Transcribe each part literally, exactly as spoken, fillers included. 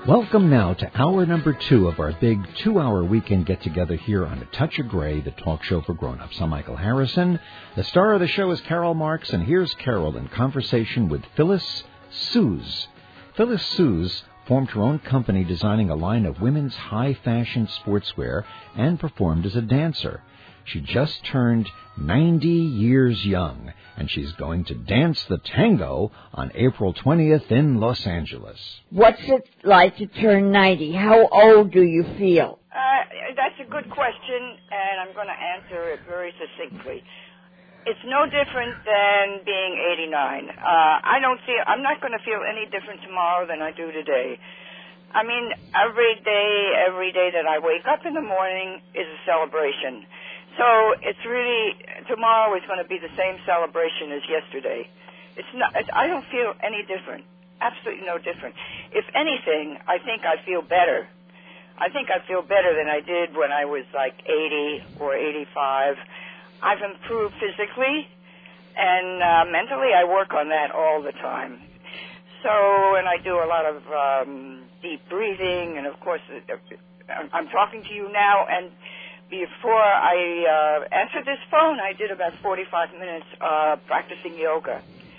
Welcome now to hour number two of our big two-hour weekend get-together here on A Touch of Gray, the talk show for grown-ups. I'm Michael Harrison. The star of the show is Carol Marks, and here's Carol in conversation with Phyllis Suze. Phyllis Suze formed her own company designing a line of women's high-fashion sportswear and performed as a dancer. She just turned ninety years young, and she's going to dance the tango on April twentieth in Los Angeles. What's it like to turn ninety? How old do you feel? Uh, that's a good question, and I'm going to answer it very succinctly. It's no different than being eighty-nine. Uh, I don't feel, I'm not going to feel any different tomorrow than I do today. I mean, every day, every day that I wake up in the morning is a celebration. So it's really, tomorrow is going to be the same celebration as yesterday. It's not, it's, I don't feel any different, absolutely no different. If anything, I think I feel better. I think I feel better than I did when I was like eighty or eighty-five. I've improved physically, and uh, mentally I work on that all the time. So, and I do a lot of um, deep breathing, and of course, I'm talking to you now, and before I uh, answered this phone, I did about forty-five minutes uh, practicing yoga.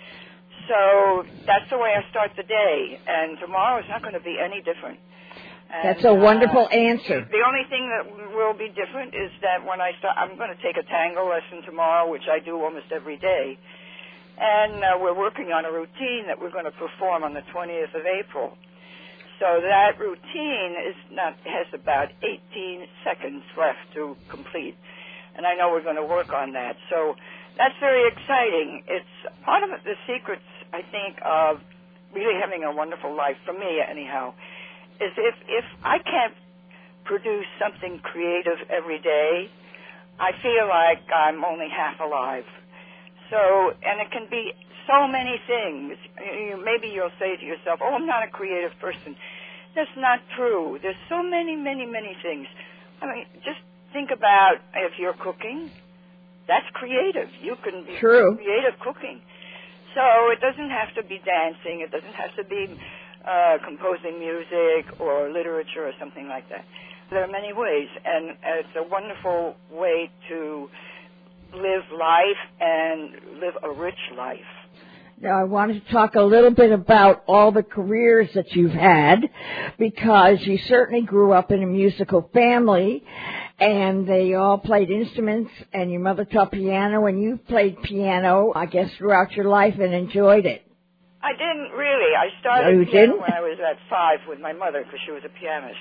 So that's the way I start the day, and tomorrow is not going to be any different. And, that's a wonderful uh, answer. The only thing that will be different is that when I start, I'm going to take a tango lesson tomorrow, which I do almost every day, and uh, we're working on a routine that we're going to perform on the twentieth of April. So that routine is not has about eighteen seconds left to complete, and I know we're going to work on that. So that's very exciting. It's part of the secrets, I think, of really having a wonderful life, for me anyhow, is if, if I can't produce something creative every day, I feel like I'm only half alive. So, and it can be so many things. You, maybe you'll say to yourself, oh, I'm not a creative person. That's not true. There's so many, many, many things. I mean, just think about if you're cooking. That's creative. You can be True. creative cooking. So it doesn't have to be dancing. It doesn't have to be uh, composing music or literature or something like that. There are many ways, and it's a wonderful way to live life and live a rich life. Now, I wanted to talk a little bit about all the careers that you've had, because you certainly grew up in a musical family, and they all played instruments, and your mother taught piano, and you played piano, I guess, throughout your life and enjoyed it. I didn't really. I started No, you piano didn't? when I was at five with my mother, because she was a pianist.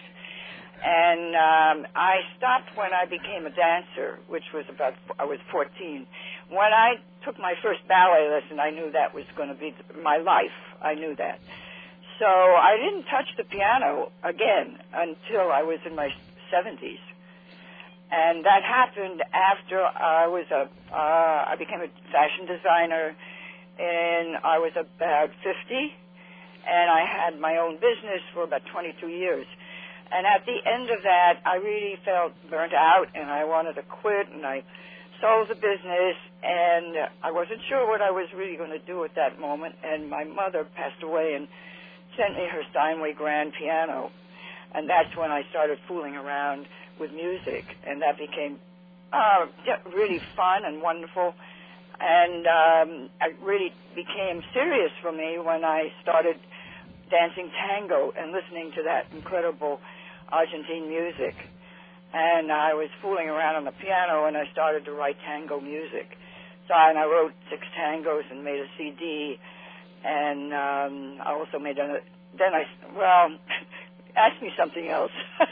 And um, I stopped when I became a dancer, which was about, I was fourteen. When I took my first ballet lesson, I knew that was going to be my life. I knew that. So I didn't touch the piano again until I was in my seventies. And that happened after I was a, uh, I became a fashion designer, and I was about fifty, and I had my own business for about twenty-two years. And at the end of that, I really felt burnt out, and I wanted to quit, and I sold the business, and I wasn't sure what I was really going to do at that moment, and my mother passed away and sent me her Steinway grand piano, and that's when I started fooling around with music, and that became uh, really fun and wonderful, and um, it really became serious for me when I started dancing tango and listening to that incredible Argentine music. And I was fooling around on the piano, and I started to write tango music. So and I wrote six tangos and made a C D, and um, I also made a, then I, well, ask me something else.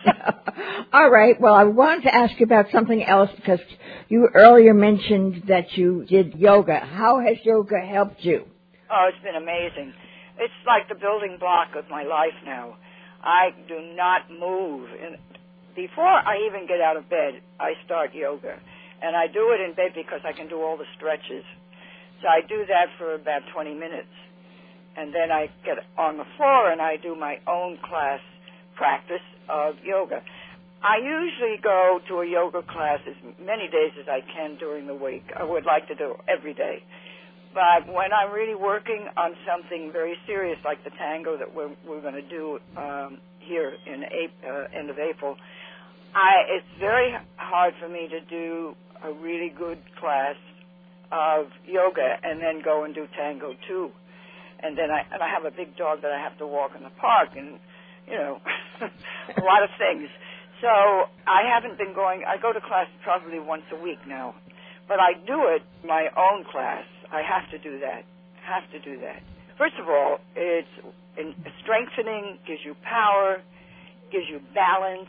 All right. Well, I wanted to ask you about something else, because you earlier mentioned that you did yoga. How has yoga helped you? Oh, it's been amazing. It's like the building block of my life now. I do not move. And before I even get out of bed, I start yoga. And I do it in bed because I can do all the stretches. So I do that for about twenty minutes. And then I get on the floor and I do my own class practice of yoga. I usually go to a yoga class as many days as I can during the week. I would like to do every day. But when I'm really working on something very serious, like the tango that we're, we're going to do um, here in April, uh, end of April. I it's very hard for me to do a really good class of yoga and then go and do tango too. And then I and I have a big dog that I have to walk in the park, and you know, a lot of things. So I haven't been going. I go to class probably once a week now, but I do it my own class. I have to do that. Have to do that. First of all, it's in strengthening, gives you power, gives you balance.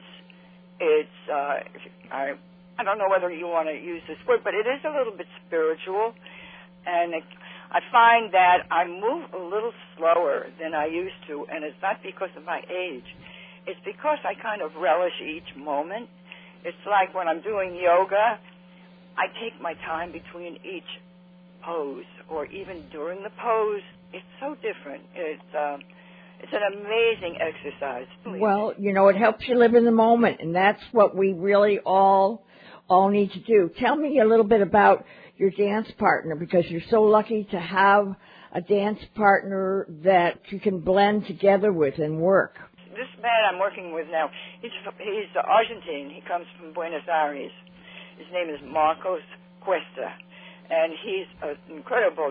It's uh, I I don't know whether you want to use this word, but it is a little bit spiritual, and it, I find that I move a little slower than I used to, and it's not because of my age. It's because I kind of relish each moment. It's like when I'm doing yoga, I take my time between each pose, or even during the pose. It's so different. It's um, it's an amazing exercise. Well, you know, it helps you live in the moment, and that's what we really all all need to do. Tell me a little bit about your dance partner, because you're so lucky to have a dance partner that you can blend together with and work. This man I'm working with now, he's he's Argentine. He comes from Buenos Aires. His name is Marcos Cuesta, and he's an incredible,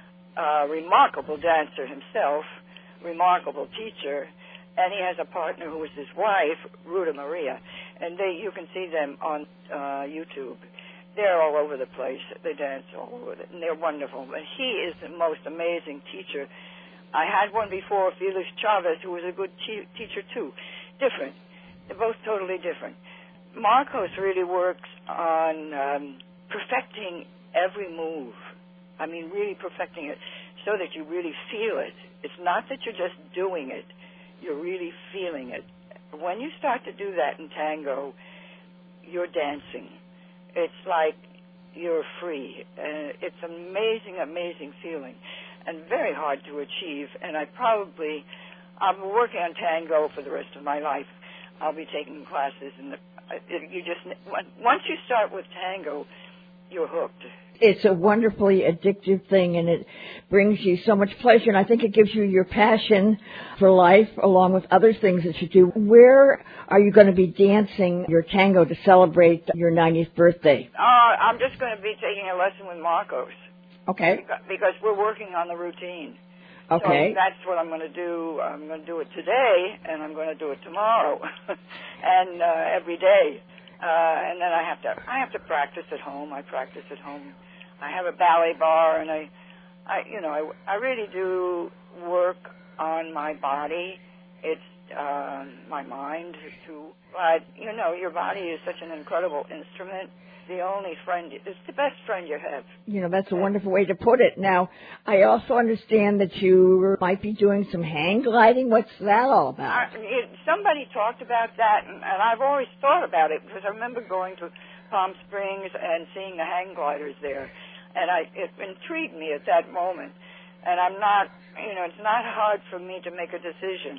uh, remarkable dancer himself, remarkable teacher, and he has a partner who is his wife, Ruta Maria, and they you can see them on uh, YouTube. They're all over the place. They dance all over it, and they're wonderful. And he is the most amazing teacher. I had one before, Felix Chavez, who was a good te- teacher too. Different. They're both totally different. Marcos really works on um, perfecting every move. I mean, really perfecting it so that you really feel it. It's not that you're just doing it. You're really feeling it. When you start to do that in tango, you're dancing. It's like you're free. Uh, it's amazing, amazing feeling, and very hard to achieve. And I probably, I'll be working on tango for the rest of my life. I'll be taking classes, and you just once you start with tango, you're hooked. It's a wonderfully addictive thing, and it brings you so much pleasure, and I think it gives you your passion for life along with other things that you do. Where are you going to be dancing your tango to celebrate your ninetieth birthday? Uh, I'm just going to be taking a lesson with Marcos. Okay. Because we're working on the routine. Okay. So that's what I'm going to do. I'm going to do it today, and I'm going to do it tomorrow, and uh, every day. Uh, and then I have to I have to practice at home. I practice at home. I have a ballet bar, and I, I you know, I, I really do work on my body. It's uh, my mind too. But you know, your body is such an incredible instrument. The only friend, it's the best friend you have. You know, that's a wonderful way to put it. Now, I also understand that you might be doing some hang gliding. What's that all about? I, it, somebody talked about that, and, and I've always thought about it, because I remember going to Palm Springs and seeing the hang gliders there, and I, it intrigued me at that moment. And I'm not, you know, it's not hard for me to make a decision.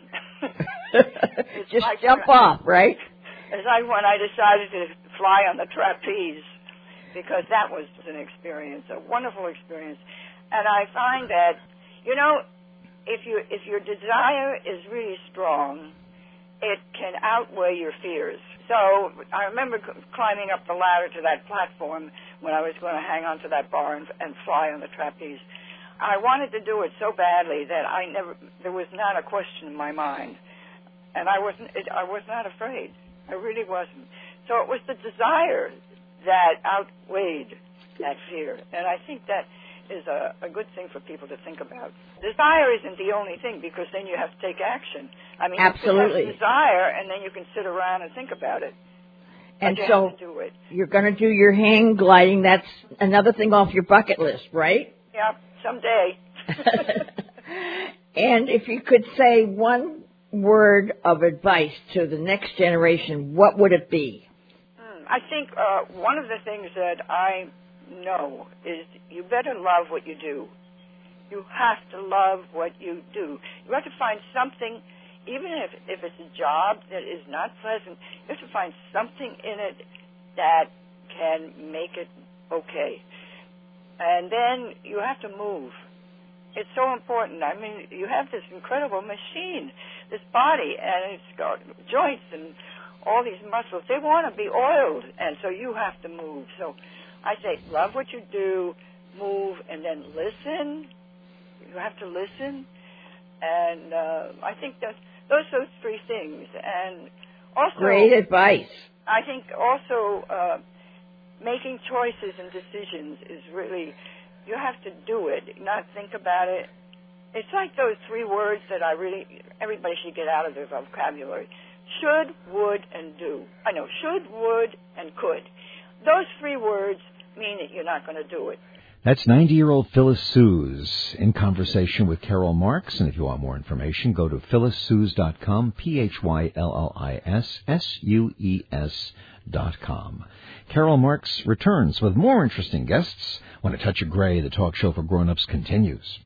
Just like jump when, off, right? It's like when I decided to fly on the trapeze, because that was an experience, a wonderful experience. And I find that, you know, if you if your desire is really strong, it can outweigh your fears. So I remember climbing up the ladder to that platform when I was going to hang onto that bar and, and fly on the trapeze. I wanted to do it so badly that I never, there was not a question in my mind, and I wasn't, it, I was not afraid. I really wasn't. So it was the desire that outweighed that fear, and I think that is a, a good thing for people to think about. Desire isn't the only thing, because then you have to take action. I mean, absolutely. You can have desire, and then you can sit around and think about it. And you so have to do it. You're going to do your hang gliding. That's another thing off your bucket list, right? Yeah, someday. And if you could say one word of advice to the next generation, what would it be? Hmm, I think uh, one of the things that I know is you better love what you do. You have to love what you do. You have to find something, even if, if it's a job that is not pleasant, you have to find something in it that can make it okay. And then you have to move. It's so important. I mean, you have this incredible machine, this body, and it's got joints and all these muscles. They want to be oiled, and so you have to move. So I say, love what you do, move, and then listen. You have to listen. And uh, I think that those are those three things. And also, great advice. I think also uh, making choices and decisions is really, you have to do it, not think about it. It's like those three words that I really, everybody should get out of their vocabulary. Should, would, and do. I know, should, would, and could. Those three words mean that you're not going to do it. That's ninety-year-old Phyllis Sues in conversation with Carol Marks. And if you want more information, go to phyllis sues dot com, P H Y L L I S S U E S dot com. Carol Marks returns with more interesting guests when A Touch of Gray, the talk show for grown-ups, continues.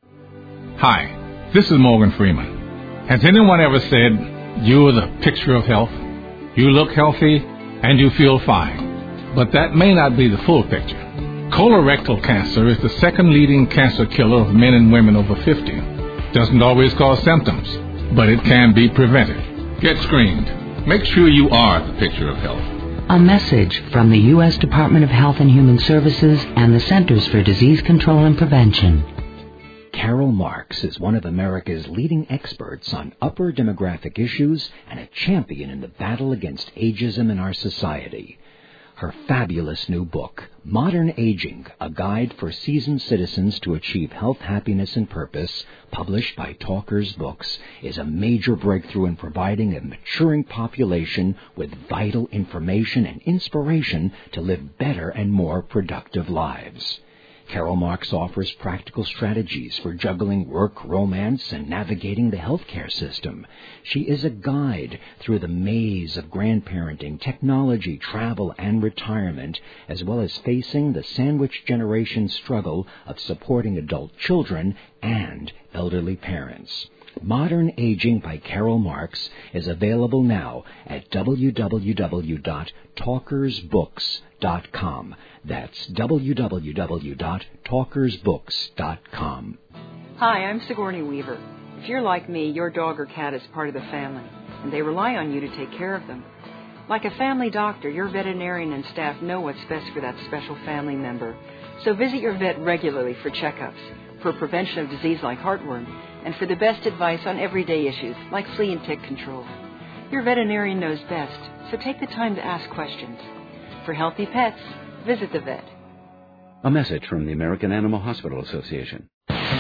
Hi, this is Morgan Freeman. Has anyone ever said, you're the picture of health? You look healthy and you feel fine. But that may not be the full picture. Colorectal cancer is the second leading cancer killer of men and women over fifty. Doesn't always cause symptoms, but it can be prevented. Get screened. Make sure you are the picture of health. A message from the U S Department of Health and Human Services and the Centers for Disease Control and Prevention. Carol Marks is one of America's leading experts on upper demographic issues and a champion in the battle against ageism in our society. Her fabulous new book, Modern Aging, A Guide for Seasoned Citizens to Achieve Health, Happiness, and Purpose, published by Talkers Books, is a major breakthrough in providing a maturing population with vital information and inspiration to live better and more productive lives. Carol Marks offers practical strategies for juggling work, romance, and navigating the healthcare system. She is a guide through the maze of grandparenting, technology, travel, and retirement, as well as facing the sandwich generation struggle of supporting adult children and elderly parents. Modern Aging by Carol Marks is available now at w w w dot talkers books dot com. That's w w w dot talkers books dot com. Hi, I'm Sigourney Weaver. If you're like me, your dog or cat is part of the family, and they rely on you to take care of them. Like a family doctor, your veterinarian and staff know what's best for that special family member. So visit your vet regularly for checkups, for prevention of disease like heartworm, and for the best advice on everyday issues like flea and tick control. Your veterinarian knows best, so take the time to ask questions. For healthy pets, visit the vet. A message from the American Animal Hospital Association.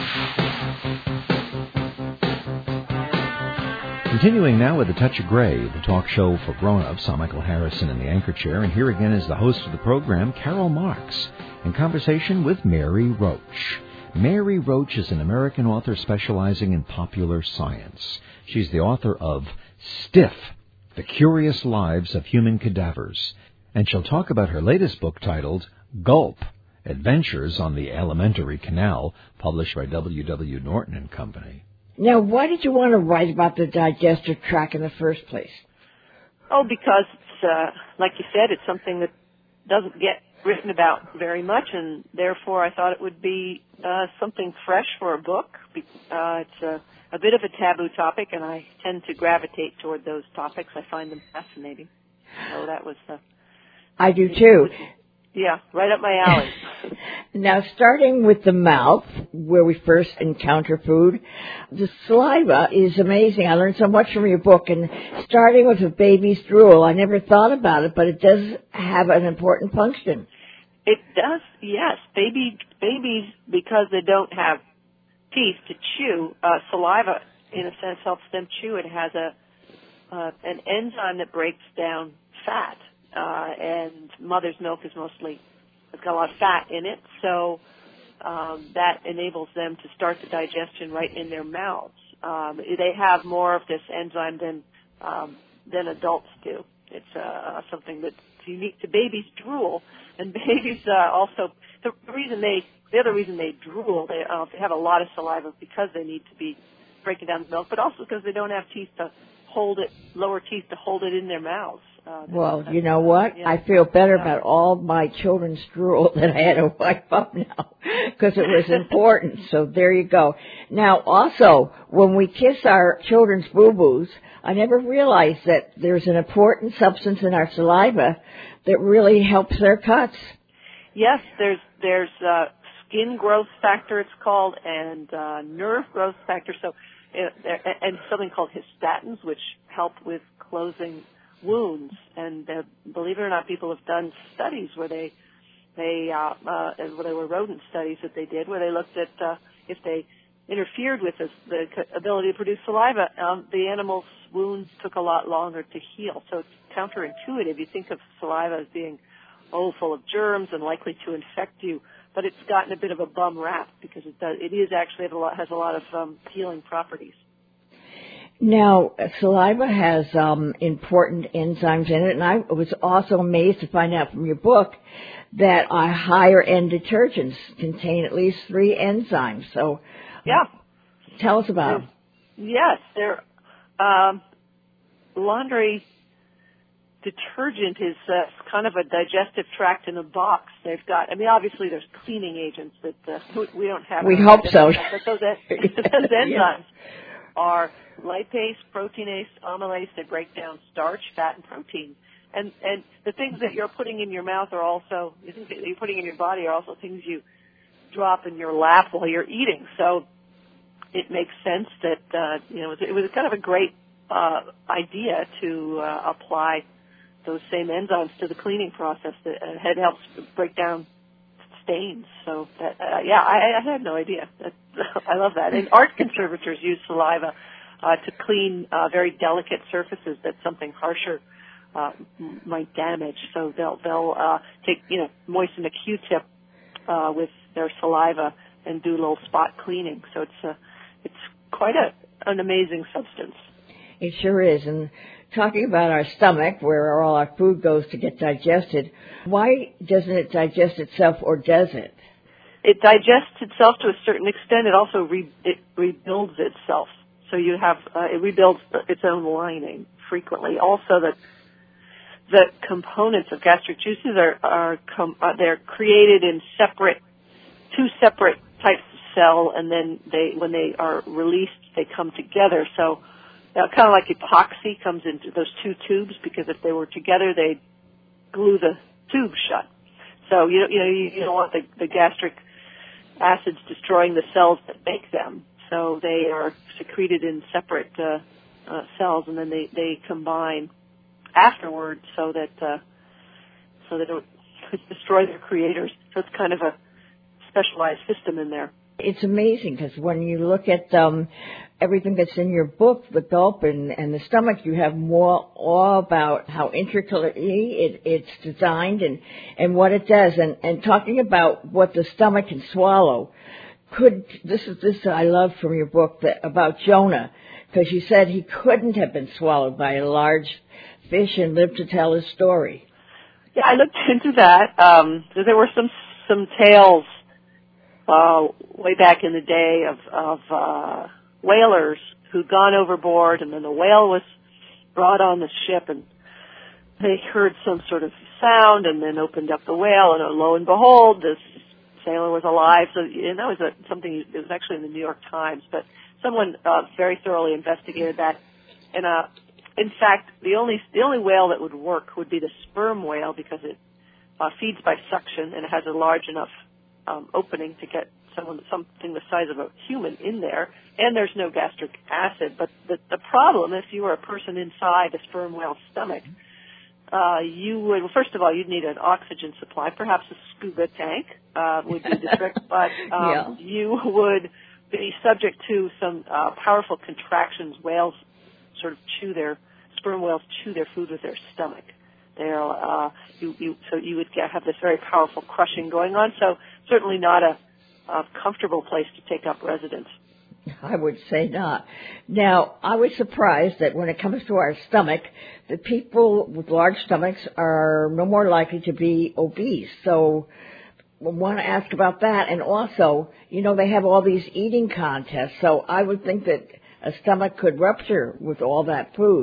Continuing now with A Touch of Gray, the talk show for grown-ups. I'm Michael Harrison in the anchor chair, and here again is the host of the program, Carol Marks, in conversation with Mary Roach. Mary Roach is an American author specializing in popular science. She's the author of Stiff, The Curious Lives of Human Cadavers, and she'll talk about her latest book titled Gulp, Adventures on the Alimentary Canal, published by W W. Norton and Company. Now, why did you want to write about the digestive tract in the first place? Oh, because, it's, uh, like you said, it's something that doesn't get written about very much, and therefore I thought it would be uh, something fresh for a book. Uh, it's a, a bit of a taboo topic, and I tend to gravitate toward those topics. I find them fascinating. So that was... Uh, I do too. Yeah, right up my alley. Now, starting with the mouth, where we first encounter food, the saliva is amazing. I learned so much from your book, and starting with a baby's drool, I never thought about it, but it does have an important function. It does, yes. Baby, babies, because they don't have teeth to chew, uh, saliva, in a sense, helps them chew. It has a uh, an enzyme that breaks down fat. Uh, and mother's milk is mostly, it's got a lot of fat in it, so um, that enables them to start the digestion right in their mouths. Um, they have more of this enzyme than um, than adults do. It's uh, something that's unique to babies' drool, and babies uh, also, the reason they, the other reason they drool, they, uh, they have a lot of saliva because they need to be breaking down the milk, but also because they don't have teeth to hold it, lower teeth to hold it in their mouths. Uh, well, you know what? Yeah. I feel better yeah. about all my children's drool that I had to wipe up now because it was important. So there you go. Now, also, when we kiss our children's boo-boos, I never realized that there's an important substance in our saliva that really helps their cuts. Yes, there's there's uh, skin growth factor, it's called, and uh, nerve growth factor. So, uh, and something called histatins, which help with closing wounds. And uh, believe it or not, people have done studies where they they uh, uh, where they were rodent studies that they did where they looked at uh, if they interfered with this, the ability to produce saliva, um, the animal's wounds took a lot longer to heal. So it's counterintuitive. You think of saliva as being, oh, full of germs and likely to infect you, but it's gotten a bit of a bum rap because it does. It is actually has a lot, has a lot of um, healing properties. Now, saliva has um, important enzymes in it, and I was also amazed to find out from your book that uh, higher-end detergents contain at least three enzymes. So, yeah, tell us about them. Yes, they're um, laundry detergent is uh, kind of a digestive tract in a box. They've got, I mean, obviously there's cleaning agents that uh, we don't have. We hope so. But those, those enzymes yeah. are lipase, proteinase, amylase. They break down starch, fat, and protein. And and the things that you're putting in your mouth are also, the things that you're putting in your body are also things you drop in your lap while you're eating. So it makes sense that, uh, you know, it was kind of a great uh, idea to uh, apply those same enzymes to the cleaning process. That uh, it helps break down stains. So, that, uh, yeah, I, I had no idea. That, I love that. And art conservators use saliva uh, to clean uh, very delicate surfaces that something harsher uh, might damage. So they'll they'll uh, take you know moisten a Q-tip uh, with their saliva and do a little spot cleaning. So it's a it's quite a an amazing substance. It sure is. And talking about our stomach, where all our food goes to get digested, why doesn't it digest itself, or does it? It digests itself to a certain extent. It also re- it rebuilds itself. So you have uh, it rebuilds its own lining frequently. Also, the the components of gastric juices are are com- uh, they're created in separate two separate types of cell, and then they when they are released, they come together. So uh, kind of like epoxy comes into those two tubes, because if they were together, they'd glue the tube shut. So you you know you, you don't want the, the gastric acids destroying the cells that make them. So they are secreted in separate uh, uh, cells, and then they, they combine afterwards, so that uh, so they don't destroy their creators. So it's kind of a specialized system in there. It's amazing, because when you look at um, everything that's in your book, the gulp and, and the stomach, you have more all about how intricately it, it's designed and, and what it does. And, and talking about what the stomach can swallow, could this is this I love from your book that, about Jonah, because you said he couldn't have been swallowed by a large fish and lived to tell his story. Yeah, I looked into that. Um, there were some some tales uh, way back in the day of, of uh, whalers who'd gone overboard, and then the whale was brought on the ship, and they heard some sort of sound, and then opened up the whale, and lo and behold, this sailor was alive. So, and that was a, something. It was actually in the New York Times, but someone uh, very thoroughly investigated that. And uh, in fact, the only the only whale that would work would be the sperm whale, because it uh, feeds by suction, and it has a large enough um, opening to get someone something the size of a human in there. And there's no gastric acid. But the, the problem, if you were a person inside a sperm whale's stomach, Uh, you would, well, first of all, you'd need an oxygen supply. Perhaps a scuba tank uh, would do the trick, but um, yeah. you would be subject to some uh, powerful contractions. Whales sort of chew their, sperm whales chew their food with their stomach. They're, uh, you, you, so you would get, have this very powerful crushing going on. So certainly not a, a comfortable place to take up residence. I would say not. Now, I was surprised that when it comes to our stomach, the people with large stomachs are no more likely to be obese. So I want to ask about that. And also, you know, they have all these eating contests. So I would think that a stomach could rupture with all that food.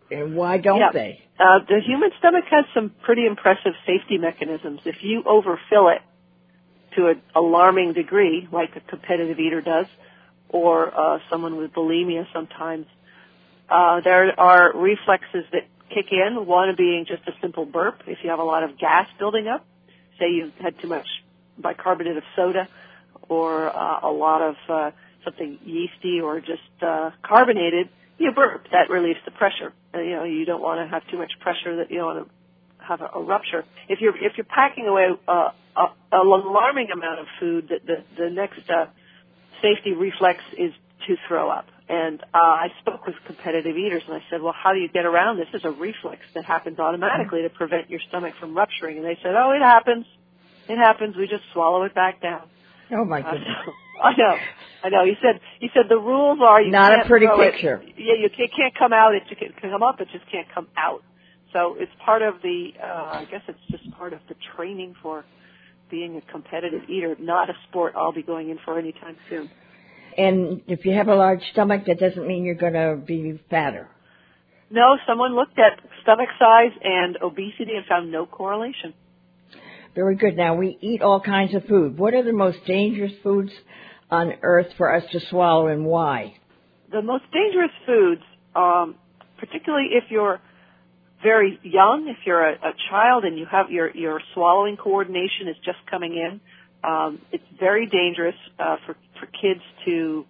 And why don't yeah. they? Uh, the human stomach has some pretty impressive safety mechanisms. If you overfill it to an alarming degree, like a competitive eater does, or uh, someone with bulimia sometimes, uh, there are reflexes that kick in, one being just a simple burp. If you have a lot of gas building up, say you've had too much bicarbonate of soda or uh, a lot of uh, something yeasty or just uh, carbonated, you burp. That relieves the pressure. Uh, you know, you don't want to have too much pressure that you don't want to have a, a rupture. If you're if you're packing away uh, a, an alarming amount of food, the the, the next uh, safety reflex is to throw up. And uh, I spoke with competitive eaters, and I said, well, how do you get around this? This is a reflex that happens automatically to prevent your stomach from rupturing. And they said, oh, it happens. It happens. We just swallow it back down. Oh, my goodness. Uh, I know. I know. He said, he said the rules are you Not can't a pretty throw picture. It. Yeah, you can't, it can't come out. It can come up. It just can't come out. So it's part of the, uh, I guess it's just part of the training for being a competitive eater, not a sport I'll be going in for anytime soon. And if you have a large stomach, that doesn't mean you're going to be fatter. No, someone looked at stomach size and obesity and found no correlation. Very good. Now, we eat all kinds of food. What are the most dangerous foods on earth for us to swallow, and why? The most dangerous foods, um, particularly if you're very young, if you're a, a child and you have your, your swallowing coordination is just coming in, um, it's very dangerous uh, for, for kids to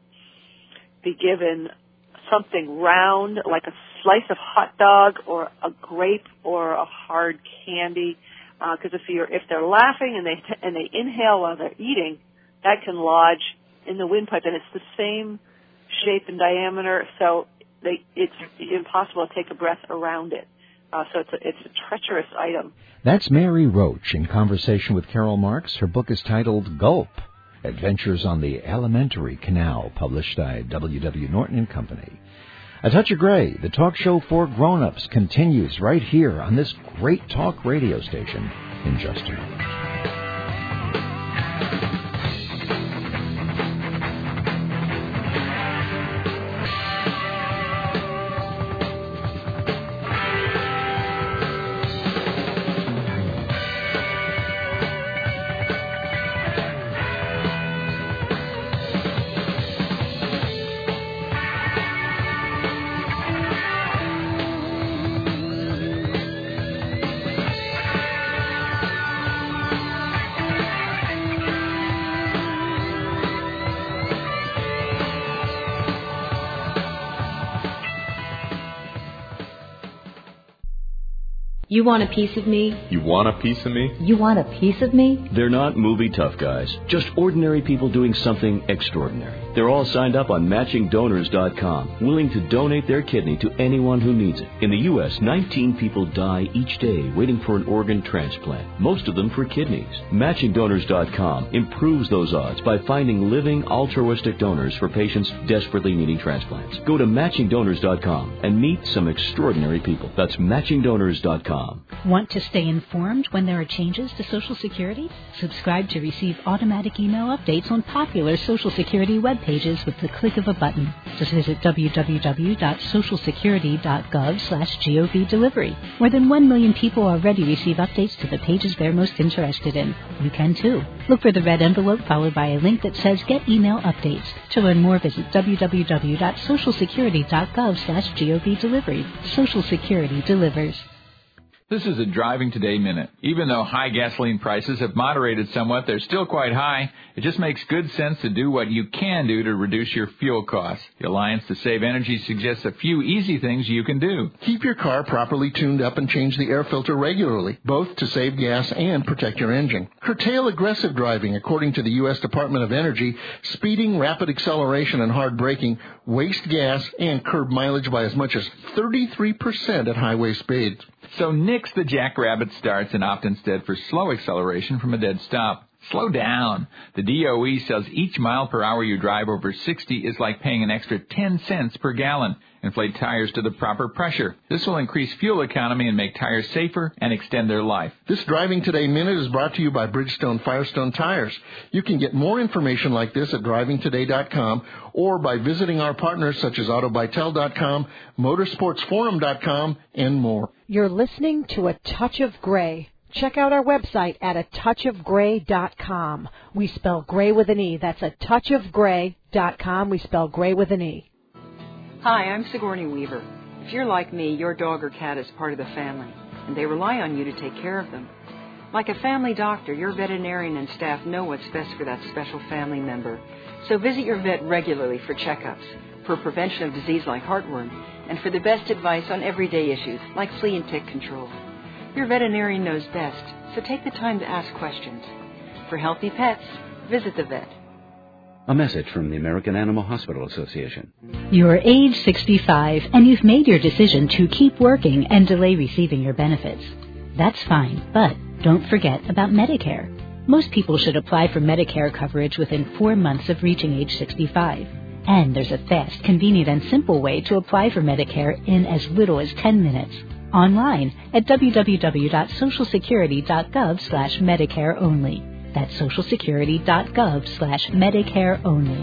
be given something round, like a slice of hot dog or a grape or a hard candy. Because uh, if you're if they're laughing and they t- and they inhale while they're eating, that can lodge in the windpipe, and it's the same shape and diameter, so they it's impossible to take a breath around it. Uh, so it's a, it's a treacherous item. That's Mary Roach in conversation with Carol Marks. Her book is titled Gulp: Adventures on the Alimentary Canal, published by W W. Norton and Company. A Touch of Gray, the talk show for grown-ups, continues right here on this great talk radio station in just a moment. You want a piece of me? You want a piece of me? You want a piece of me? They're not movie tough guys, just ordinary people doing something extraordinary. They're all signed up on matching donors dot com, willing to donate their kidney to anyone who needs it. In the U S, nineteen people die each day waiting for an organ transplant, most of them for kidneys. matching donors dot com improves those odds by finding living altruistic donors for patients desperately needing transplants. Go to matching donors dot com and meet some extraordinary people. That's matching donors dot com. Want to stay informed when there are changes to Social Security? Subscribe to receive automatic email updates on popular Social Security web pages with the click of a button. Just visit w w w dot social security dot gov slash gov delivery. More than one million people already receive updates to the pages they're most interested in. You can too. Look for the red envelope followed by a link that says Get Email Updates. To learn more, visit w w w dot social security dot gov slash gov delivery. Social Security delivers. This is a Driving Today Minute. Even though high gasoline prices have moderated somewhat, they're still quite high. It just makes good sense to do what you can do to reduce your fuel costs. The Alliance to Save Energy suggests a few easy things you can do. Keep your car properly tuned up and change the air filter regularly, both to save gas and protect your engine. Curtail aggressive driving. According to the U S Department of Energy, speeding, rapid acceleration, and hard braking waste gas and curb mileage by as much as thirty-three percent at highway speeds. So nix the jackrabbit starts and opt instead for slow acceleration from a dead stop. Slow down. The D O E says each mile per hour you drive over sixty is like paying an extra ten cents per gallon. Inflate tires to the proper pressure. This will increase fuel economy and make tires safer and extend their life. This Driving Today Minute is brought to you by Bridgestone Firestone Tires. You can get more information like this at driving today dot com or by visiting our partners such as auto bytel dot com, motorsports forum dot com, and more. You're listening to A Touch of Gray. Check out our website at a touch of gray dot com. We spell gray with an E. That's a touch of gray dot com. We spell gray with an E. Hi, I'm Sigourney Weaver. If you're like me, your dog or cat is part of the family, and they rely on you to take care of them. Like a family doctor, your veterinarian and staff know what's best for that special family member. So visit your vet regularly for checkups, for prevention of disease like heartworm, and for the best advice on everyday issues like flea and tick control. Your veterinarian knows best, so take the time to ask questions. For healthy pets, visit the vet. A message from the American Animal Hospital Association. You're age sixty-five and you've made your decision to keep working and delay receiving your benefits. That's fine, but don't forget about Medicare. Most people should apply for Medicare coverage within four months of reaching age sixty-five. And there's a fast, convenient, and simple way to apply for Medicare in as little as ten minutes. Online at w w w dot social security dot gov slash Medicare only. That's social security dot gov slash Medicare only.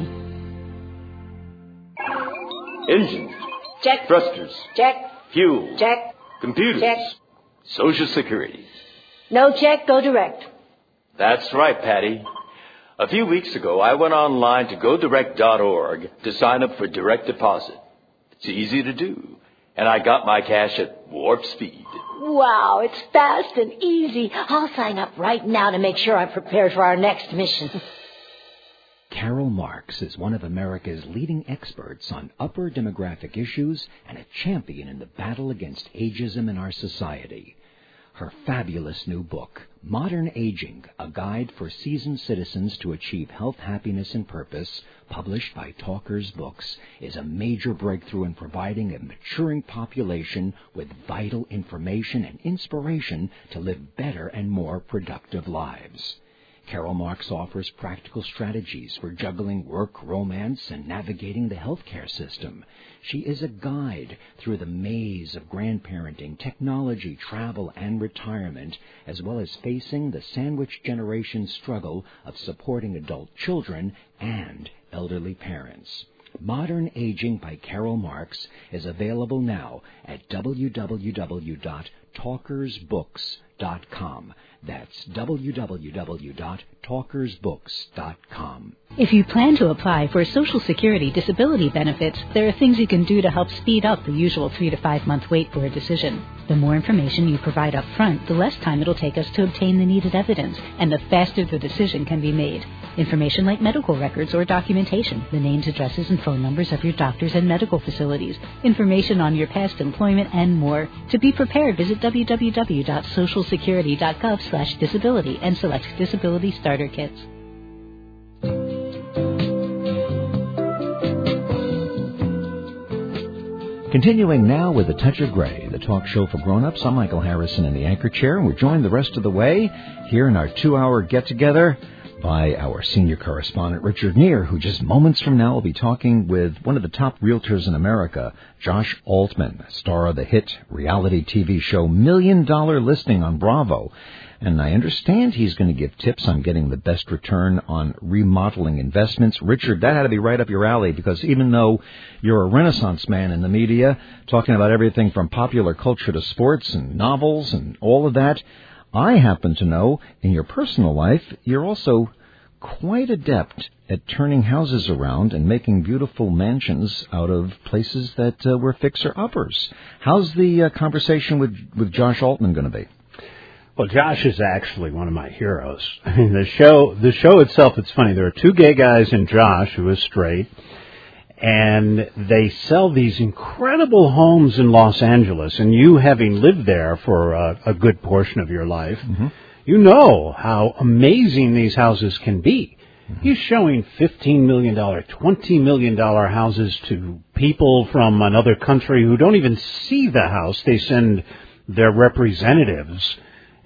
Engines. Check. Thrusters. Check. Fuel. Check. Computers. Check. Social Security. No check, go direct. That's right, Patty. A few weeks ago, I went online to go direct dot org to sign up for direct deposit. It's easy to do. And I got my cash at warp speed. Wow, it's fast and easy. I'll sign up right now to make sure I'm prepared for our next mission. Carol Marks is one of America's leading experts on upper demographic issues and a champion in the battle against ageism in our society. Her fabulous new book, Modern Aging, A Guide for Seasoned Citizens to Achieve Health, Happiness, and Purpose, published by Talkers Books, is a major breakthrough in providing a maturing population with vital information and inspiration to live better and more productive lives. Carol Marks offers practical strategies for juggling work, romance, and navigating the healthcare system. She is a guide through the maze of grandparenting, technology, travel, and retirement, as well as facing the sandwich generation struggle of supporting adult children and elderly parents. Modern Aging by Carol Marks is available now at w w w dot talkers books dot com. That's w w w dot talkers books dot com. If you plan to apply for Social Security disability benefits, there are things you can do to help speed up the usual three to five month wait for a decision. The more information you provide up front, the less time it'll take us to obtain the needed evidence, and the faster the decision can be made. Information like medical records or documentation, the names, addresses, and phone numbers of your doctors and medical facilities, information on your past employment, and more. To be prepared, visit w w w dot social security dot gov slash disability and select Disability Starter Kits. Continuing now with A Touch of Gray, the talk show for grown-ups. I'm Michael Harrison in the anchor chair, and we're joined the rest of the way here in our two-hour get-together by our senior correspondent, Richard Neer, who just moments from now will be talking with one of the top realtors in America, Josh Altman, star of the hit reality T V show Million Dollar Listing on Bravo. And I understand he's going to give tips on getting the best return on remodeling investments. Richard, that had to be right up your alley, because even though you're a Renaissance man in the media, talking about everything from popular culture to sports and novels and all of that, I happen to know in your personal life you're also quite adept at turning houses around and making beautiful mansions out of places that uh, were fixer-uppers. How's the uh, conversation with, with Josh Altman going to be? Well, Josh is actually one of my heroes. I mean, the show, the show itself, it's funny. There are two gay guys in Josh, who is straight, and they sell these incredible homes in Los Angeles. And you, having lived there for a, a good portion of your life, mm-hmm. you know how amazing these houses can be. Mm-hmm. He's showing fifteen million dollars, twenty million dollars houses to people from another country who don't even see the house. They send their representatives.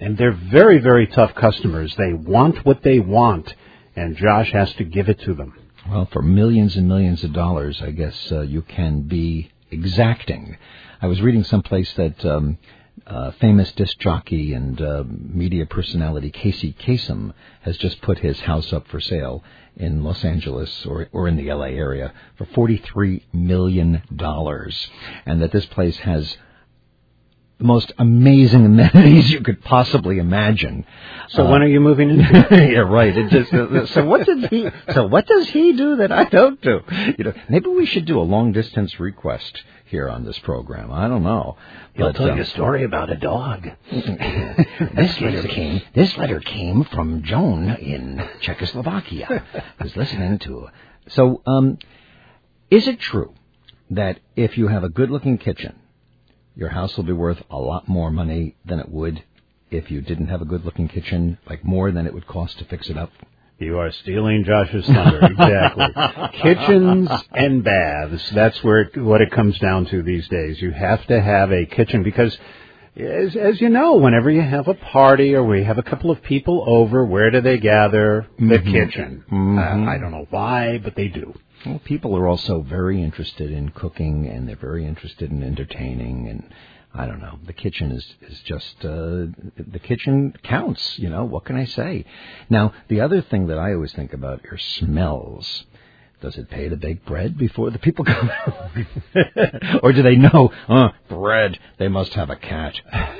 And they're very, very tough customers. They want what they want, and Josh has to give it to them. Well, for millions and millions of dollars, I guess uh, you can be exacting. I was reading someplace that um, uh, famous disc jockey and uh, media personality Casey Kasem has just put his house up for sale in Los Angeles or, or in the L A area for forty-three million dollars, and that this place has the most amazing amenities you could possibly imagine. So uh, when are you moving in? Yeah, right. It just, uh, so what did he? So what does he do that I don't do? You know, maybe we should do a long distance request here on this program. I don't know. He'll But, tell um, you a story about a dog. this letter came. This letter came from Joan in Czechoslovakia, who's listening to. So, um, is it true that if you have a good-looking kitchen, your house will be worth a lot more money than it would if you didn't have a good-looking kitchen, like more than it would cost to fix it up? You are stealing Josh's thunder, exactly. Kitchens and baths, that's where it, what it comes down to these days. You have to have a kitchen because, as, as you know, whenever you have a party or we have a couple of people over, where do they gather? The Mm-hmm. kitchen. Mm-hmm. Uh, I don't know why, but they do. Well, people are also very interested in cooking, and they're very interested in entertaining, and I don't know. The kitchen is, is just, uh, the kitchen counts, you know, what can I say? Now, the other thing that I always think about are smells. Does it pay to bake bread before the people come? Or do they know, uh, bread, they must have a cat?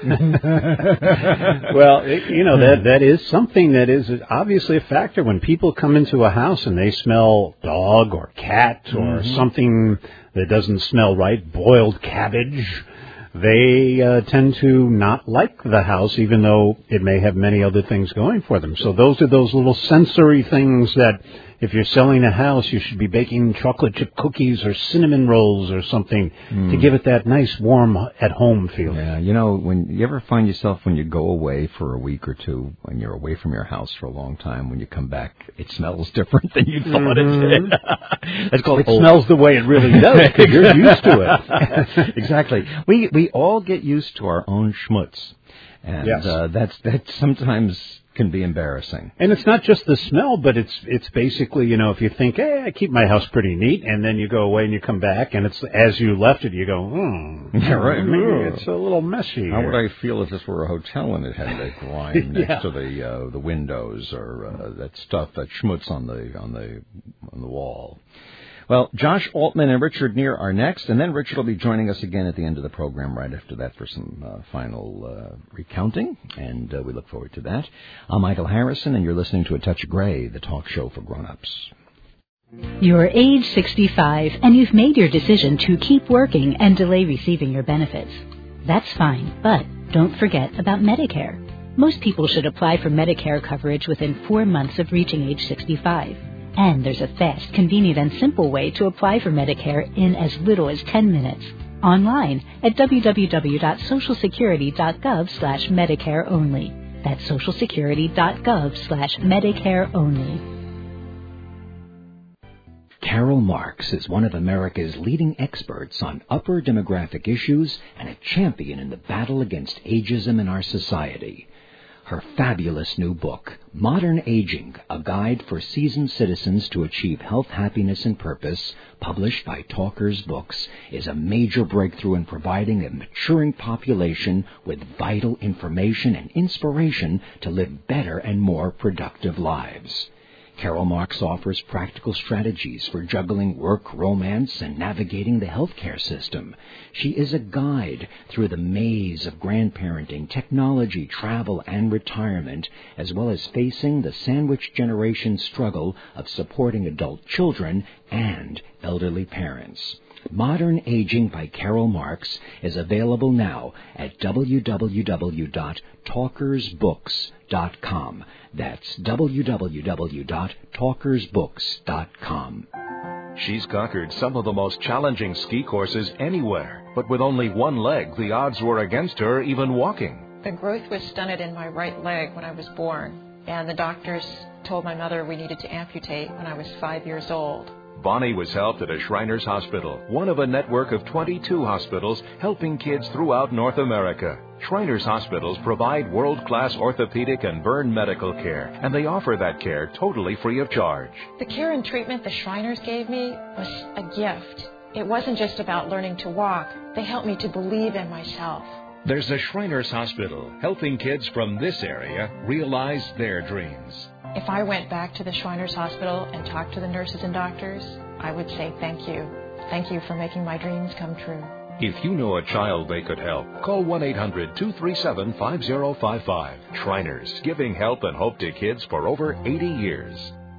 Well, it, you know, that that is something that is obviously a factor. When people come into a house and they smell dog or cat or Mm-hmm. something that doesn't smell right, boiled cabbage, they uh, tend to not like the house, even though it may have many other things going for them. So those are those little sensory things that if you're selling a house, you should be baking chocolate chip cookies or cinnamon rolls or something Mm. to give it that nice, warm, at-home feeling. Yeah, you know, when you ever find yourself when you go away for a week or two, when you're away from your house for a long time, when you come back, it smells different than you thought Mhm. it did. It's called It old. smells the way it really does because you're used to it. Exactly. We we all get used to our own schmutz, and Yes. uh, that's that sometimes can be embarrassing. And it's not just the smell, but it's it's basically, you know, if you think, hey, I keep my house pretty neat, and then you go away and you come back, and it's as you left it, you go, hmm, Yeah, right. maybe it's a little messy. How here. would I feel if this were a hotel and it had that grime next Yeah. to the uh, the windows or uh, that stuff, that schmutz on the on the on the wall? Well, Josh Altman and Richard Neer are next, and then Richard will be joining us again at the end of the program right after that for some uh, final uh, recounting, and uh, we look forward to that. I'm Michael Harrison, and you're listening to A Touch of Gray, the talk show for grown-ups. You're age sixty-five and you've made your decision to keep working and delay receiving your benefits. That's fine, but don't forget about Medicare. Most people should apply for Medicare coverage within four months of reaching age sixty-five. And there's a fast, convenient, and simple way to apply for Medicare in as little as ten minutes. Online at w w w dot social security dot gov slash Medicare only. That's social security dot gov slash Medicare only. Carol Marks is one of America's leading experts on upper demographic issues and a champion in the battle against ageism in our society. Her fabulous new book, Modern Aging, A Guide for Seasoned Citizens to Achieve Health, Happiness, and Purpose, published by Talkers Books, is a major breakthrough in providing a maturing population with vital information and inspiration to live better and more productive lives. Carol Marks offers practical strategies for juggling work, romance, and navigating the healthcare system. She is a guide through the maze of grandparenting, technology, travel, and retirement, as well as facing the sandwich generation struggle of supporting adult children and elderly parents. Modern Aging by Carol Marks is available now at w w w dot talkers books dot com. That's w w w dot talkers books dot com. She's conquered some of the most challenging ski courses anywhere, but with only one leg, the odds were against her even walking. The growth was stunted in my right leg when I was born, and the doctors told my mother we needed to amputate when I was five years old. Bonnie was helped at a Shriners Hospital, one of a network of twenty-two hospitals helping kids throughout North America. Shriners Hospitals provide world-class orthopedic and burn medical care, and they offer that care totally free of charge. The care and treatment the Shriners gave me was a gift. It wasn't just about learning to walk. They helped me to believe in myself. There's a Shriners Hospital helping kids from this area realize their dreams. If I went back to the Shriners Hospital and talked to the nurses and doctors, I would say thank you. Thank you for making my dreams come true. If you know a child they could help, call one eight hundred two three seven five zero five five. Shriners, giving help and hope to kids for over eighty years.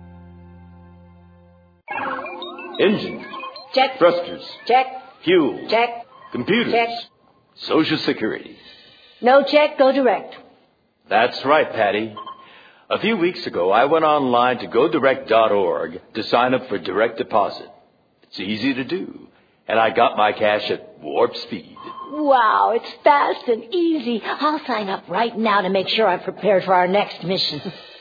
Engine. Check. Thrusters. Check. Fuel. Check. Computers. Check. Social Security. No check, go direct. That's right, Patty. A few weeks ago, I went online to go direct dot org to sign up for direct deposit. It's easy to do. And I got my cash at warp speed. Wow, it's fast and easy. I'll sign up right now to make sure I'm prepared for our next mission.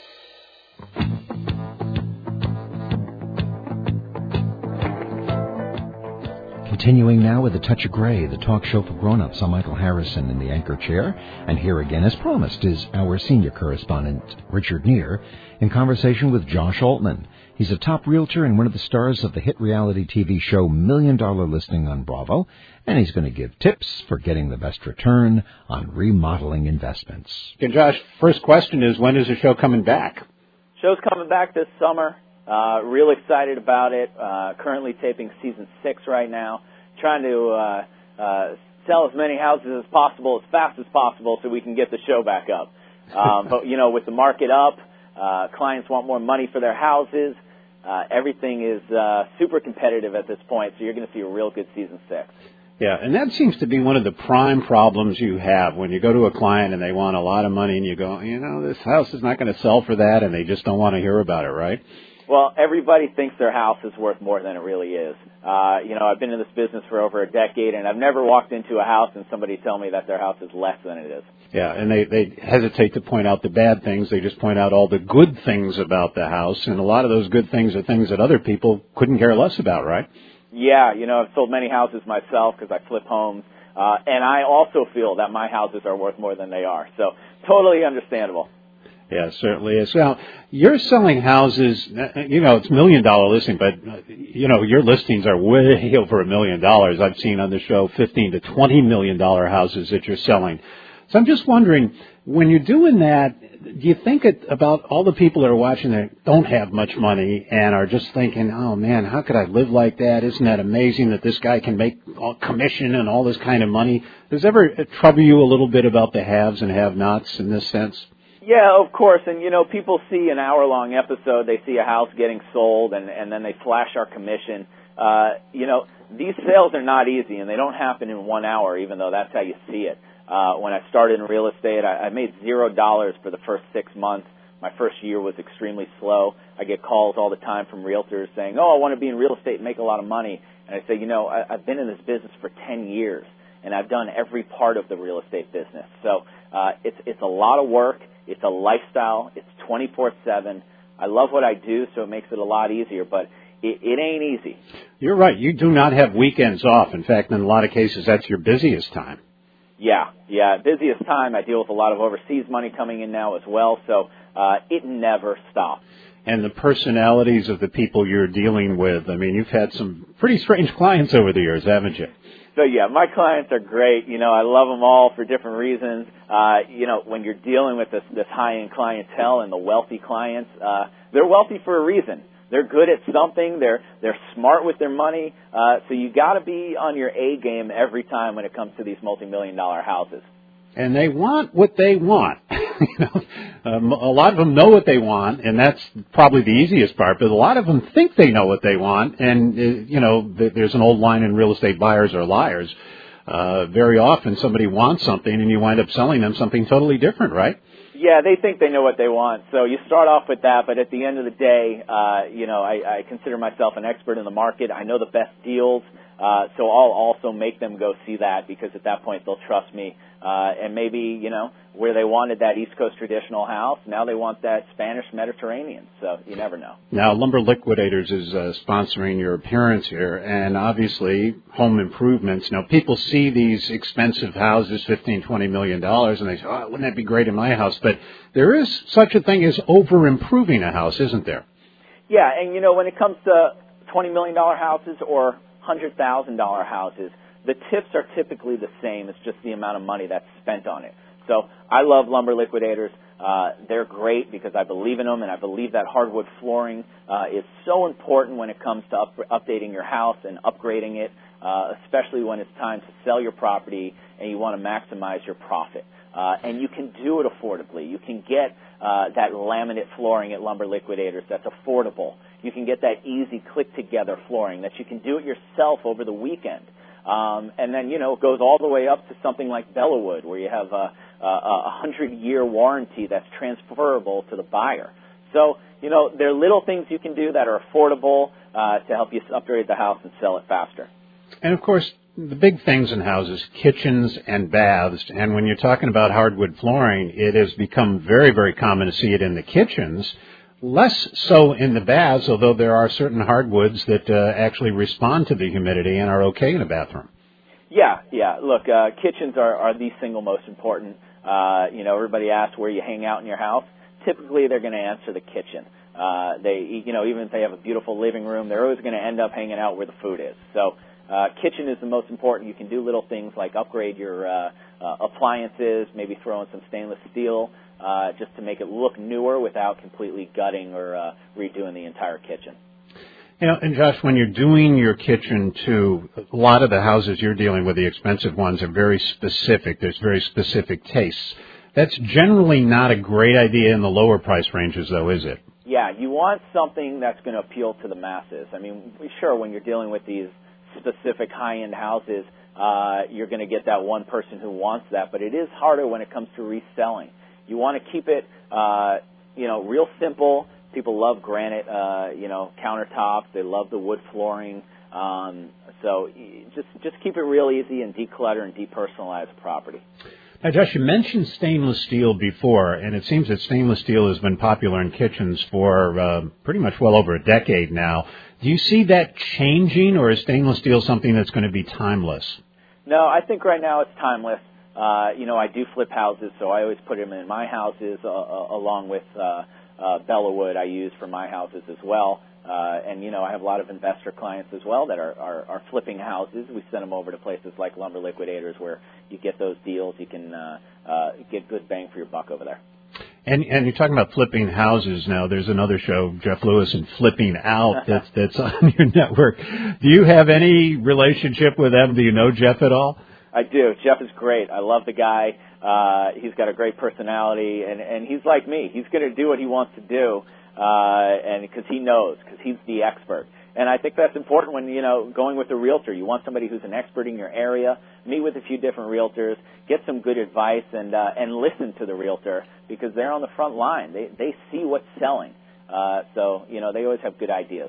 Continuing now with A Touch of Gray, the talk show for grown-ups. I'm Michael Harrison in the anchor chair. And here again, as promised, is our senior correspondent, Richard Neer, in conversation with Josh Altman. He's a top realtor and one of the stars of the hit reality T V show Million Dollar Listing on Bravo. And he's going to give tips for getting the best return on remodeling investments. Okay, Josh, first question is, when is the show coming back? Show's coming back this summer. Uh, real excited about it. Uh, currently taping season six right now. Trying to uh, uh, sell as many houses as possible, as fast as possible, so we can get the show back up. Um, but, you know, with the market up, uh, clients want more money for their houses. Uh, everything is uh, super competitive at this point, so you're going to see a real good season six. Yeah, and that seems to be one of the prime problems you have when you go to a client and they want a lot of money and you go, you know, this house is not going to sell for that, and they just don't want to hear about it, right? Well, everybody thinks their house is worth more than it really is. Uh, you know, I've been in this business for over a decade, and I've never walked into a house and somebody tell me that their house is less than it is. Yeah, and they, they hesitate to point out the bad things. They just point out all the good things about the house, and a lot of those good things are things that other people couldn't care less about, right? Yeah, you know, I've sold many houses myself because I flip homes, uh, and I also feel that my houses are worth more than they are. So totally understandable. Yeah, it certainly is. Now, you're selling houses, you know, it's million dollar listing, but, you know, your listings are way over a million dollars. I've seen on the show fifteen to twenty million dollar houses that you're selling. So I'm just wondering, when you're doing that, do you think it, about all the people that are watching that don't have much money and are just thinking, oh man, how could I live like that? Isn't that amazing that this guy can make all commission and all this kind of money? Does it ever trouble you a little bit about the haves and have-nots in this sense? Yeah, of course. And, you know, people see an hour-long episode. They see a house getting sold, and, and then they flash our commission. Uh, you know, these sales are not easy, and they don't happen in one hour, even though that's how you see it. Uh, when I started in real estate, I, I made zero dollars for the first six months. My first year was extremely slow. I get calls all the time from realtors saying, oh, I want to be in real estate and make a lot of money. And I say, you know, I, I've been in this business for ten years, and I've done every part of the real estate business. So uh, it's it's a lot of work. It's a lifestyle. It's twenty-four seven. I love what I do, so it makes it a lot easier, but it, it ain't easy. You're right. You do not have weekends off. In fact, in a lot of cases, that's your busiest time. Yeah, yeah. Busiest time. I deal with a lot of overseas money coming in now as well, so uh, it never stops. And the personalities of the people you're dealing with, I mean, you've had some pretty strange clients over the years, haven't you? So, yeah, my clients are great. You know, I love them all for different reasons. Uh, you know, when you're dealing with this, this high-end clientele and the wealthy clients, uh, they're wealthy for a reason. They're good at something. They're they're smart with their money. Uh, so you got to be on your A game every time when it comes to these multi-million dollar houses. And they want what they want. you know, um, a lot of them know what they want, and that's probably the easiest part. But a lot of them think they know what they want, and uh, you know, th- there's an old line in real estate: buyers are liars. Uh, very often, somebody wants something, and you wind up selling them something totally different, right? Yeah, they think they know what they want. So you start off with that, but at the end of the day, uh, you know, I, I consider myself an expert in the market. I know the best deals. Uh, so I'll also make them go see that because at that point they'll trust me. Uh, and maybe, you know, where they wanted that East Coast traditional house, now they want that Spanish Mediterranean. So you never know. Now, Lumber Liquidators is uh, sponsoring your appearance here, and obviously home improvements. Now, people see these expensive houses, fifteen, twenty million dollars, and they say, oh, wouldn't that be great in my house? But there is such a thing as over-improving a house, isn't there? Yeah, and, you know, when it comes to twenty million dollars houses or one hundred thousand dollars houses, the tips are typically the same. It's just the amount of money that's spent on it. So I love Lumber Liquidators. Uh, they're great because I believe in them, and I believe that hardwood flooring uh, is so important when it comes to up- updating your house and upgrading it, uh, especially when it's time to sell your property and you want to maximize your profit. Uh, and you can do it affordably. You can get uh, that laminate flooring at Lumber Liquidators that's affordable. You can get that easy click-together flooring that you can do it yourself over the weekend. Um, and then, you know, it goes all the way up to something like Bellawood, where you have a, a hundred-year warranty that's transferable to the buyer. So, you know, there are little things you can do that are affordable uh, to help you upgrade the house and sell it faster. And, of course, the big things in houses, kitchens and baths. And when you're talking about hardwood flooring, it has become very, very common to see it in the kitchens. Less so in the baths, although there are certain hardwoods that uh, actually respond to the humidity and are okay in a bathroom. Yeah, yeah. Look, uh, kitchens are, are the single most important. Uh, you know, everybody asks where you hang out in your house. Typically, they're going to answer the kitchen. Uh, they, you know, even if they have a beautiful living room, they're always going to end up hanging out where the food is. So, uh, kitchen is the most important. You can do little things like upgrade your uh, uh, appliances, maybe throw in some stainless steel. Uh, just to make it look newer without completely gutting or uh, redoing the entire kitchen. You know, and Josh, when you're doing your kitchen too, a lot of the houses you're dealing with, the expensive ones, are very specific. There's very specific tastes. That's generally not a great idea in the lower price ranges, though, is it? Yeah, you want something that's going to appeal to the masses. I mean, sure, when you're dealing with these specific high-end houses, uh, you're going to get that one person who wants that, but it is harder when it comes to reselling. You want to keep it, uh, you know, real simple. People love granite, uh, you know, countertops. They love the wood flooring. Um, so just just keep it real easy and declutter and depersonalize the property. Now, Josh, you mentioned stainless steel before, and it seems that stainless steel has been popular in kitchens for uh, pretty much well over a decade now. Do you see that changing, or is stainless steel something that's going to be timeless? No, I think right now it's timeless. Uh, you know, I do flip houses, so I always put them in my houses uh, uh, along with uh, uh, Bellawood I use for my houses as well. Uh, and, you know, I have a lot of investor clients as well that are, are, are flipping houses. We send them over to places like Lumber Liquidators where you get those deals. You can uh, uh, get good bang for your buck over there. And, and you're talking about flipping houses now. There's another show, Jeff Lewis and Flipping Out, that's, that's on your network. Do you have any relationship with them? Do you know Jeff at all? I do. Jeff is great. I love the guy. Uh, he's got a great personality, and, and he's like me. He's going to do what he wants to do, uh, and because he knows, because he's the expert. And I think that's important when, you know, going with a realtor. You want somebody who's an expert in your area. Meet with a few different realtors, get some good advice, and uh, and listen to the realtor because they're on the front line. They they see what's selling. Uh, so, you know, they always have good ideas.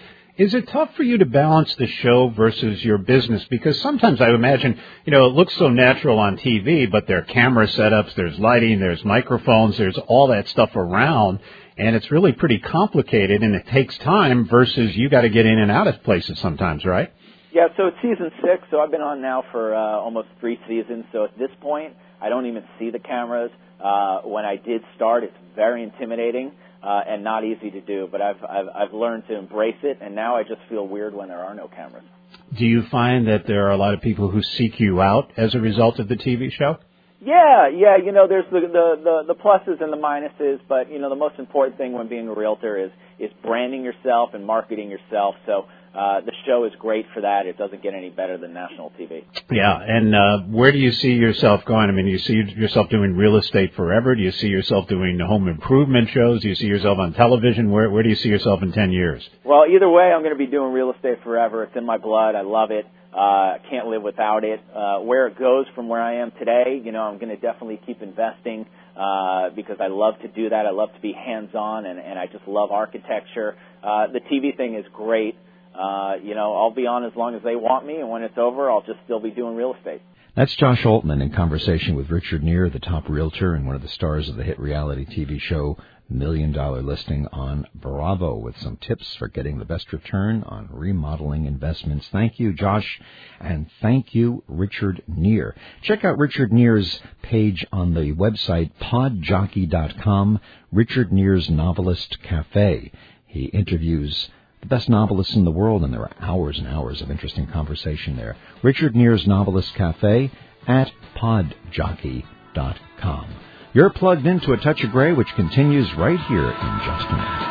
Is it tough for you to balance the show versus your business? Because sometimes I imagine, you know, it looks so natural on T V, but there are camera setups, there's lighting, there's microphones, there's all that stuff around, and it's really pretty complicated, and it takes time versus you got to get in and out of places sometimes, right? Yeah, so it's season six, so I've been on now for uh, almost three seasons. So at this point, I don't even see the cameras. Uh, when I did start, it's very intimidating. Uh, and not easy to do, but I've, I've I've learned to embrace it, and now I just feel weird when there are no cameras. Do you find that there are a lot of people who seek you out as a result of the T V show? Yeah, yeah, you know, there's the, the, the, the pluses and the minuses, but, you know, the most important thing when being a realtor is, is branding yourself and marketing yourself. So uh, the show is great for that. It doesn't get any better than national T V. Yeah, and uh, where do you see yourself going? I mean, do you see yourself doing real estate forever? Do you see yourself doing home improvement shows? Do you see yourself on television? Where, where do you see yourself in ten years? Well, either way, I'm going to be doing real estate forever. It's in my blood. I love it. I uh, can't live without it. Uh, where it goes from where I am today, you know, I'm going to definitely keep investing uh, because I love to do that. I love to be hands-on, and, and I just love architecture. Uh, the T V thing is great. uh, you know, I'll be on as long as they want me, and when it's over, I'll just still be doing real estate. That's Josh Altman in conversation with Richard Neer, the top realtor and one of the stars of the hit reality T V show Million Dollar Listing on Bravo, with some tips for getting the best return on remodeling investments. Thank you, Josh, and thank you, Richard Neer. Check out Richard Neer's page on the website pod jockey dot com, Richard Neer's Novelist Cafe. He interviews the best novelists in the world, and there are hours and hours of interesting conversation there. Richard Neer's Novelist Cafe at pod jockey dot com. You're plugged into A Touch of Gray, which continues right here in just a minute.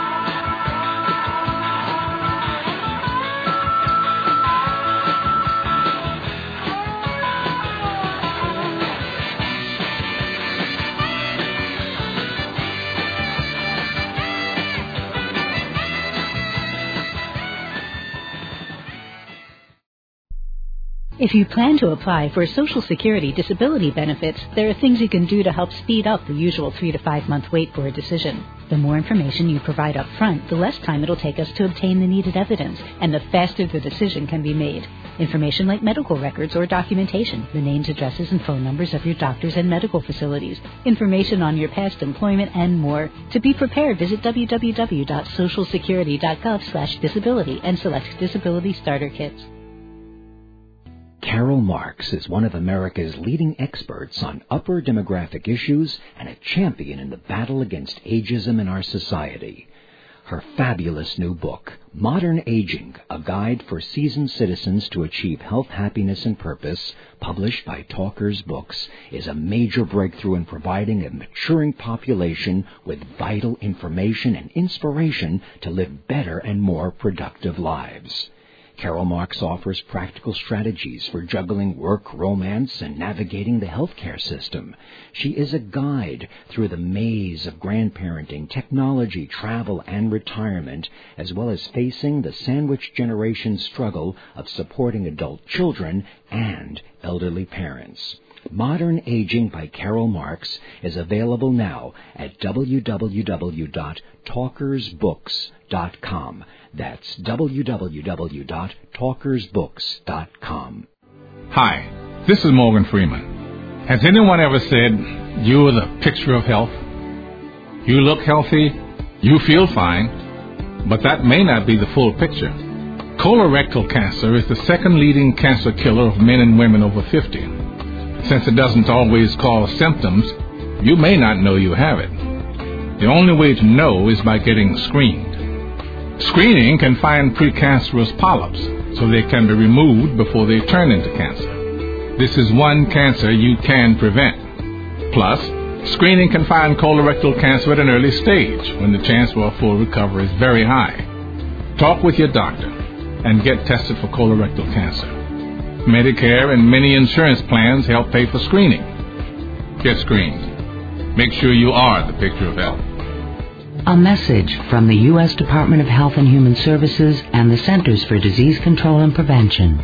If you plan to apply for Social Security disability benefits, there are things you can do to help speed up the usual three to five month wait for a decision. The more information you provide up front, the less time it'll take us to obtain the needed evidence, and the faster the decision can be made. Information like medical records or documentation, the names, addresses, and phone numbers of your doctors and medical facilities, information on your past employment, and more. To be prepared, visit w w w dot social security dot gov slash disability and select Disability Starter Kits. Carol Marks is one of America's leading experts on upper demographic issues and a champion in the battle against ageism in our society. Her fabulous new book, Modern Aging, A Guide for Seasoned Citizens to Achieve Health, Happiness, and Purpose, published by Talkers Books, is a major breakthrough in providing a maturing population with vital information and inspiration to live better and more productive lives. Carol Marks offers practical strategies for juggling work, romance, and navigating the healthcare system. She is a guide through the maze of grandparenting, technology, travel, and retirement, as well as facing the sandwich generation struggle of supporting adult children and elderly parents. Modern Aging by Carol Marks is available now at w w w dot talkers books dot com. That's w w w dot talkers books dot com. Hi, this is Morgan Freeman. Has anyone ever said, you're the picture of health? You look healthy, you feel fine, but that may not be the full picture. Colorectal cancer is the second leading cancer killer of men and women over fifty. Since it doesn't always cause symptoms, you may not know you have it. The only way to know is by getting screened. Screening can find precancerous polyps, so they can be removed before they turn into cancer. This is one cancer you can prevent. Plus, screening can find colorectal cancer at an early stage, when the chance for a full recovery is very high. Talk with your doctor and get tested for colorectal cancer. Medicare and many insurance plans help pay for screening. Get screened. Make sure you are the picture of health. A message from the U S Department of Health and Human Services and the Centers for Disease Control and Prevention.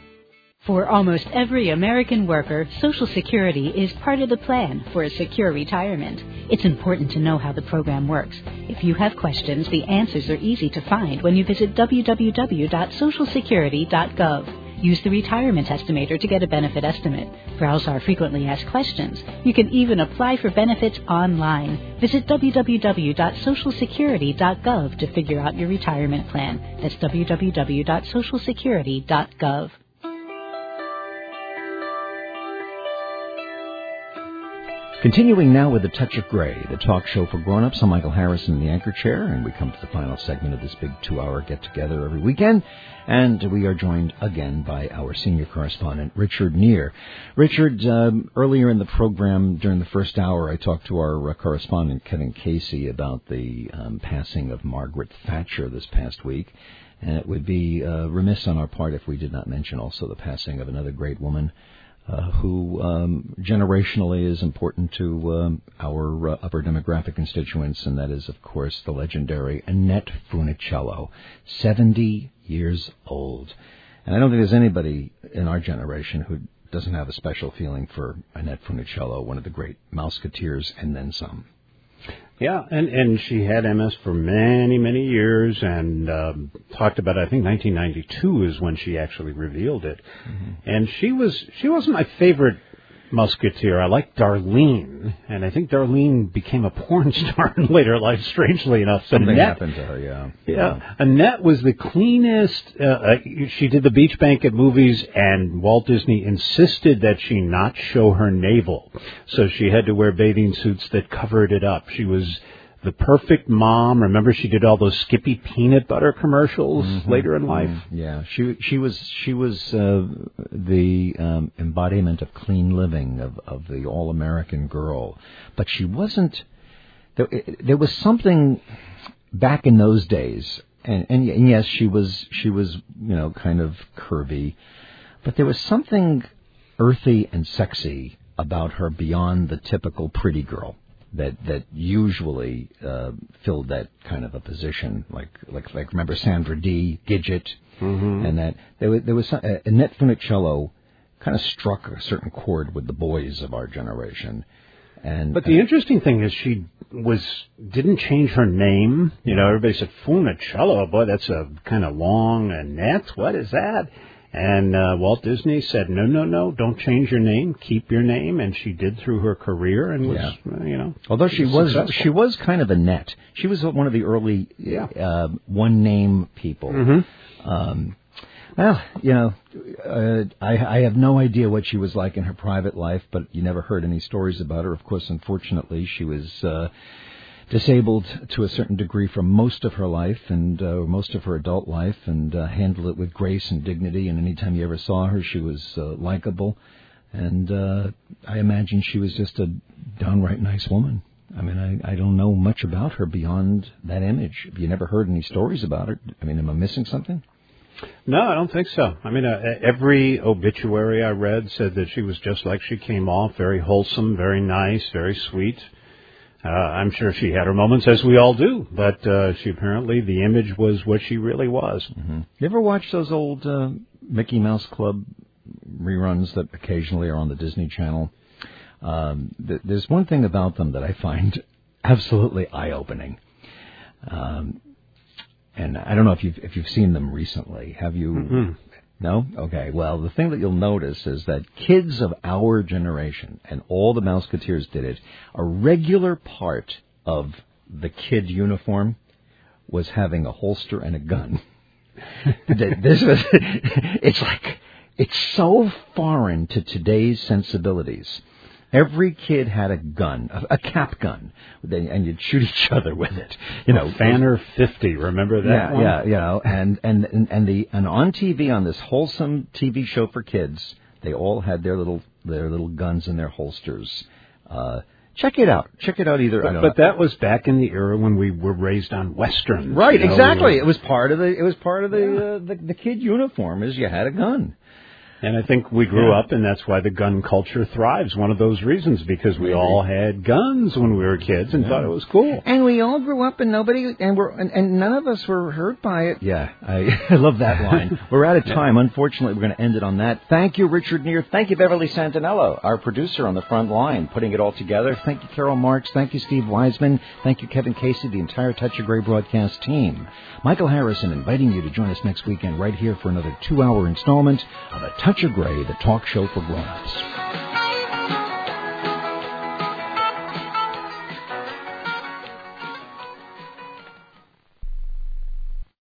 For almost every American worker, Social Security is part of the plan for a secure retirement. It's important to know how the program works. If you have questions, the answers are easy to find when you visit w w w dot social security dot gov. Use the Retirement Estimator to get a benefit estimate. Browse our frequently asked questions. You can even apply for benefits online. Visit w w w dot social security dot gov to figure out your retirement plan. That's w w w dot social security dot gov. Continuing now with A Touch of Gray, the talk show for grown-ups. I'm Michael Harrison in the anchor chair, and we come to the final segment of this big two-hour get-together every weekend. And we are joined again by our senior correspondent, Richard Neer. Richard, um, earlier in the program, during the first hour, I talked to our uh, correspondent, Kevin Casey, about the um, passing of Margaret Thatcher this past week. And it would be uh, remiss on our part if we did not mention also the passing of another great woman, Uh, who um, generationally is important to um, our uh, upper demographic constituents, and that is, of course, the legendary Annette Funicello, seventy years old. And I don't think there's anybody in our generation who doesn't have a special feeling for Annette Funicello, one of the great Mouseketeers, and then some. Yeah, and, and she had M S for many, many years and um, talked about it. I think nineteen ninety-two is when she actually revealed it. Mm-hmm. And she was she wasn't my favorite Musketeer. I liked Darlene, and I think Darlene became a porn star in later life, strangely enough. So Something Annette, happened to her, yeah. Yeah. yeah. Annette was the cleanest. Uh, uh, she did the Beach Bank at movies, and Walt Disney insisted that she not show her navel. So she had to wear bathing suits that covered it up. She was the perfect mom. Remember, she did all those Skippy peanut butter commercials mm-hmm. later in life. Mm-hmm. Yeah, she she was she was uh, the um, embodiment of clean living, of of the all American girl. But she wasn't. There, there was something back in those days, and, and and yes, she was she was you know kind of curvy, but there was something earthy and sexy about her beyond the typical pretty girl that that usually uh, filled that kind of a position, like like like remember Sandra Dee, Gidget, mm-hmm. and that there was there was some, uh, Annette Funicello kind of struck a certain chord with the boys of our generation. And but the uh, interesting thing is she was didn't change her name. You know, everybody said Funicello. Boy, that's a kind of long Annette. What is that? And uh, Walt Disney said, no, no, no, don't change your name. Keep your name. And she did through her career and was, yeah. uh, you know. Although she was, successful. she was kind of Annette. She was one of the early yeah. uh, one-name people. Mm-hmm. Um, well, you know, uh, I, I have no idea what she was like in her private life, but you never heard any stories about her. Of course, unfortunately, she was uh, disabled to a certain degree for most of her life and uh, most of her adult life, and uh, handled it with grace and dignity. And anytime you ever saw her, she was uh, likable. And uh, I imagine she was just a downright nice woman. I mean, I, I don't know much about her beyond that image. You never heard any stories about her? I mean, am I missing something? No, I don't think so. I mean, uh, every obituary I read said that she was just like she came off, very wholesome, very nice, very sweet. Uh, I'm sure she had her moments, as we all do, but uh, she apparently, the image was what she really was. Mm-hmm. You ever watch those old uh, Mickey Mouse Club reruns that occasionally are on the Disney Channel? Um, th- there's one thing about them that I find absolutely eye-opening. Um, and I don't know if you've, if you've seen them recently. Have you? Mm-hmm. No? Okay. Well, the thing that you'll notice is that kids of our generation, and all the Mouseketeers did it, a regular part of the kid uniform was having a holster and a gun. This was, it's like, it's so foreign to today's sensibilities. Every kid had a gun, a, a cap gun, and you'd shoot each other with it. You know, Fanner fifty. Remember that yeah, one? Yeah, you know, and and and and the and on T V, on this wholesome T V show for kids, they all had their little their little guns in their holsters. Uh, check it out. Check it out. Either. But, I don't but know. that was back in the era when we were raised on westerns. Right. You know, exactly. we were, it was part of the. It was part of the yeah. uh, the, the kid uniform. Is you had a gun. And I think we grew yeah. up, and that's why the gun culture thrives. One of those reasons, because we all had guns when we were kids and yeah. thought it was cool. And we all grew up, and nobody, and we're, and, and none of us were hurt by it. Yeah, I, I love that line. We're out of time. Unfortunately, we're going to end it on that. Thank you, Richard Neer. Thank you, Beverly Santinello, our producer on the front line, putting it all together. Thank you, Carol Marks. Thank you, Steve Wiseman. Thank you, Kevin Casey, the entire Touch of Grey broadcast team. Michael Harrison inviting you to join us next weekend right here for another two-hour installment of A Touch of Grey, the talk show for grown-ups.